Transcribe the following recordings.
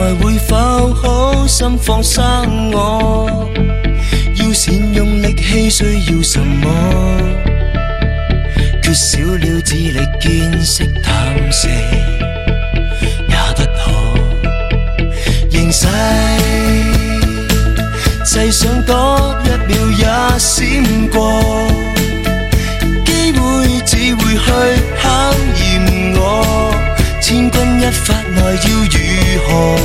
來會否好心放生我？要善用力氣需要什麼？缺少了智力見識探視也不可形勢，細想多一秒也閃過，機會只會去考驗我，千鈞一髮內要如何？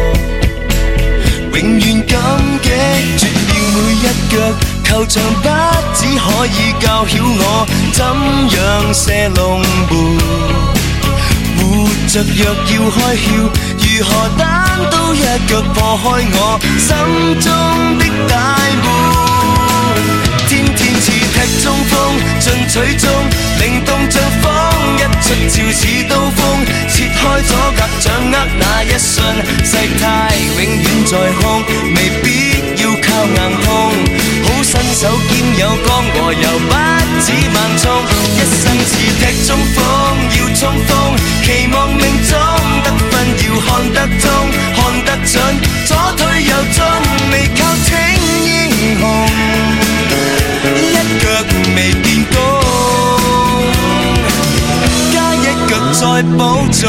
永遠感激絕了每一腳，球場不只可以教曉我怎樣射龍門，活着若要開竅，如何單刀一腳破開我心中的大門？天天似踢中鋒，進取中靈動像風，一出鞘似刀鋒，切開阻隔，掌握那一瞬，世態永遠在控，未必要靠硬碰，好身手兼有剛和柔，不止慢衝，一生似踢中鋒，要衝鋒，期望命中得分要看得通，看得準，左推右中，未靠稱英雄，一腳未見功，加一腳再保重。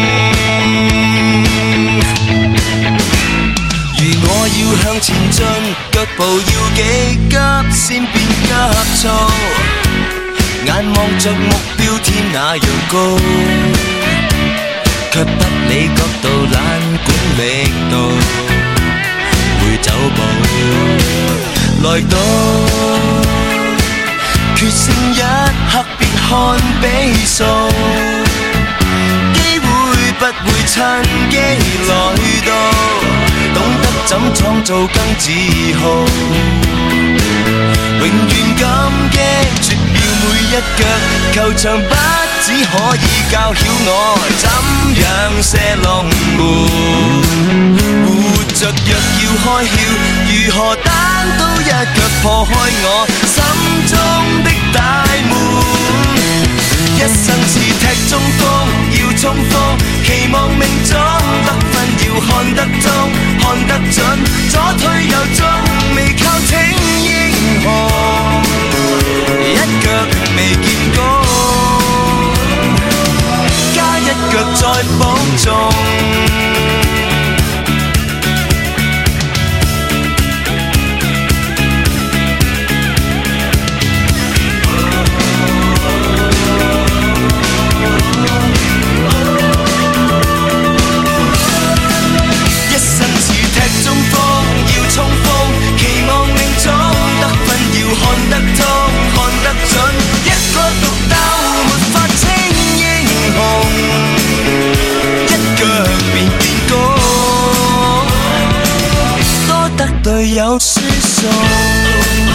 如我要向前進，腳步要幾急先變急躁，眼望着目標天那樣高，卻不理角度懶管力度，會走步來到決勝一刻別看比數，機會不會趁機來到，懂得怎創造更自豪，永遠感激絕了每一腳，球場不只可以教曉我怎樣射龍門，活着若要開竅，如何單刀一腳破開我心中的大門？一生似踢中鋒，要衝鋒，期望命中得分要看得通，看得準，左推右中，未靠稱英雄，一腳未見功，加一腳再保重。看得通，看得準，一個獨鬥沒法稱英雄，一腳便見功，多得隊友輸送。